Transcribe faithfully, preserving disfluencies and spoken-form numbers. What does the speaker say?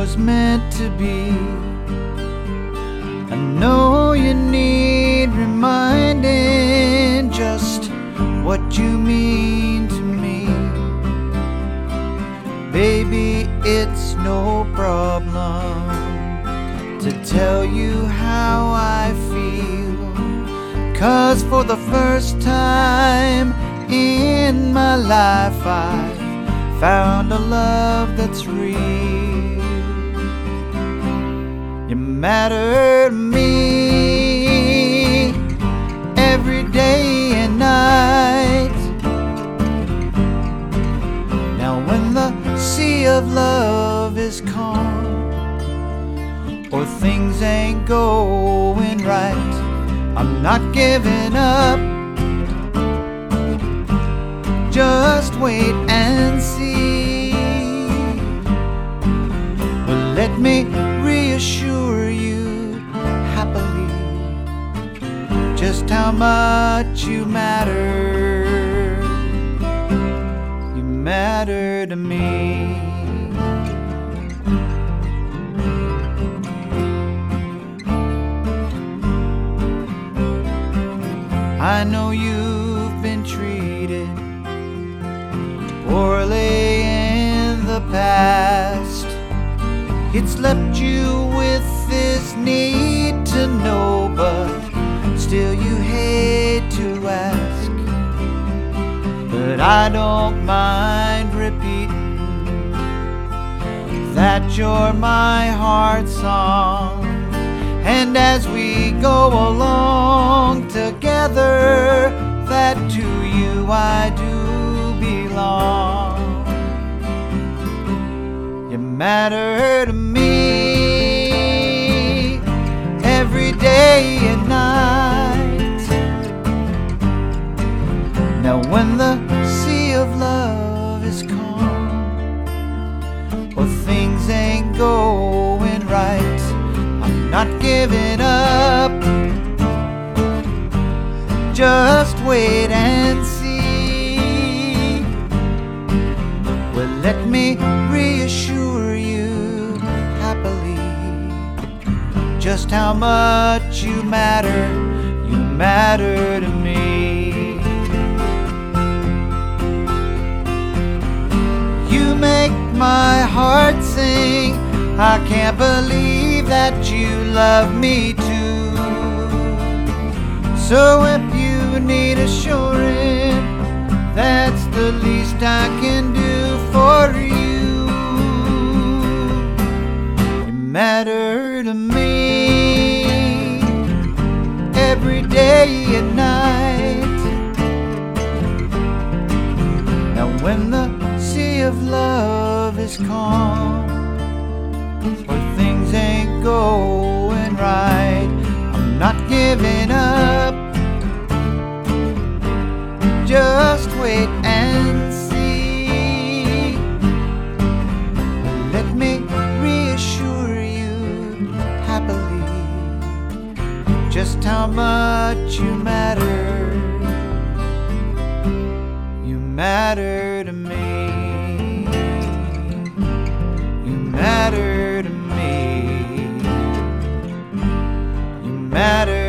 was meant to be. I know you need reminding just what you mean to me. Baby, it's no problem to tell you how I feel, 'cause for the first time in my life I've found a love that's real. You matter to me every day and night. Now when the sea of love is calm, or things ain't going right, I'm not giving up. Just wait and see. Well, let me reassure you happily just how much you matter. You matter to me. I know you've been treated poorly in the past. It's left you with this need to know, but still you hate to ask. But I don't mind repeating that you're my heart song. And as we go along together, that to you I do belong. You matter to me every day and night. Now when the sea of love is calm, or things ain't going right, I'm not giving up. Just wait and see. Well, let me reassure you happily just how much you matter. You matter to me. You make my heart sing. I can't believe that you love me too. So if you need assurance, that's the least I can do for you. You matter to me every day and night. Now when the sea of love is calm, or things ain't going right, I'm not giving up. Just wait and see. Let me reassure you happily just how much you matter. You matter to me. You matter to me. You matter.